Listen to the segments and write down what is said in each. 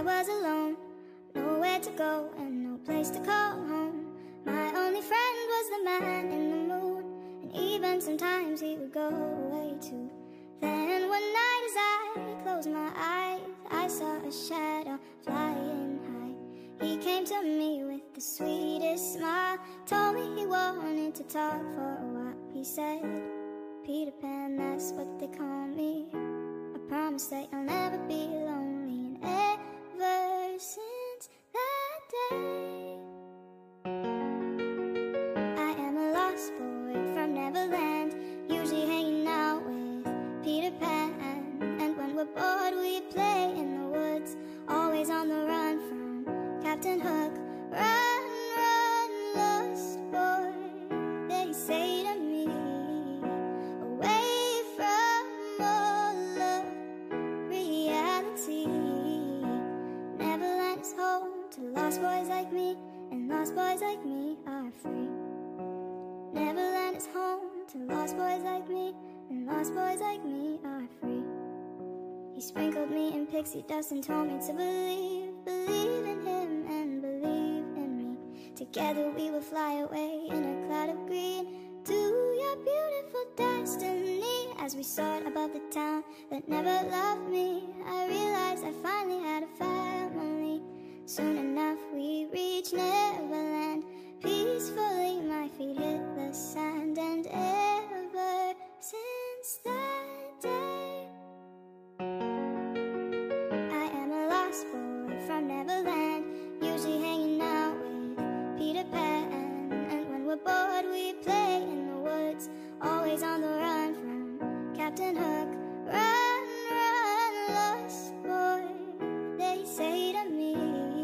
was alone, nowhere to go and no place to call home. My only friend was the man in the moon, and even sometimes he would go away too. Then one night as I closed my eyes, I saw a shadow flying high. He came to me with the sweetest smile, told me he wanted to talk for a while. He said, Peter Pan, that's what they call me. I promise that you'll never be lonely. And ever since that day, I am a lost boy from Neverland, usually hanging out with Peter Pan. And when we're bored we play in the woods, always on the run from Captain Hook. Run, run, lost boy, they say to me, away from all of reality. Neverland is home to lost boys like me, and lost boys like me are free. Neverland is home to lost boys like me, and lost boys like me are free. He sprinkled me in pixie dust and told me to believe in him and believe in me. Together we will fly away in a cloud of green to your beautiful destiny. As we soared above the town that never loved me, I realized I finally had a family. Soon enough we reached Neverland, peacefully my feet hit the sand. And ever since that day, I am a lost boy from Neverland, usually hanging out with Peter Pan. And when we're bored we play in the woods, always on the run from Captain Hook. Run, run, lost boy, they say to me,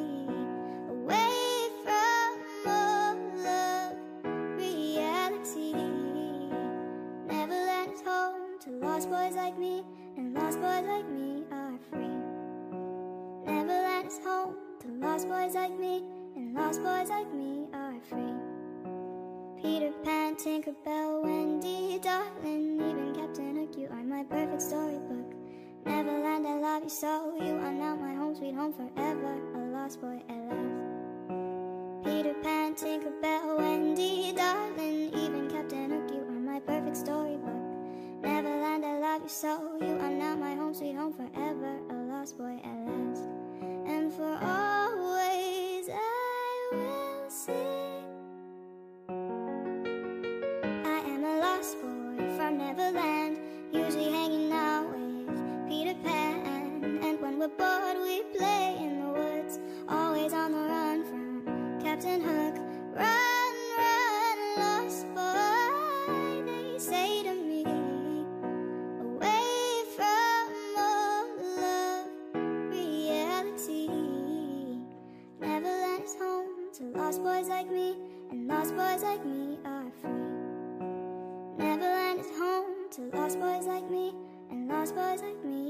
away from all of reality. Neverland is home to lost boys like me, and lost boys like me are free. Neverland is home to lost boys like me, and lost boys like me are free. Peter Pan, Tinkerbell, Wendy, darling, even Captain Hook, you are my perfect storybook. Neverland, I love you so, you are now my home sweet home forever, a lost boy at last. Peter Pan, Tinkerbell, Wendy, darling, even Captain Hook, you are my perfect storybook. Neverland, I love you so, you are now my home sweet home forever, a lost boy at last. And for always I will sing, I am a lost boy from Neverland, usually hanging out with Peter Pan. And when we're bored we play in the woods, always on the run from Captain Hook. Run, run, lost boy, they say to me, away from all of reality. Neverland is home to lost boys like me, and lost boys like me are free. Neverland is home to lost boys like me, and lost boys like me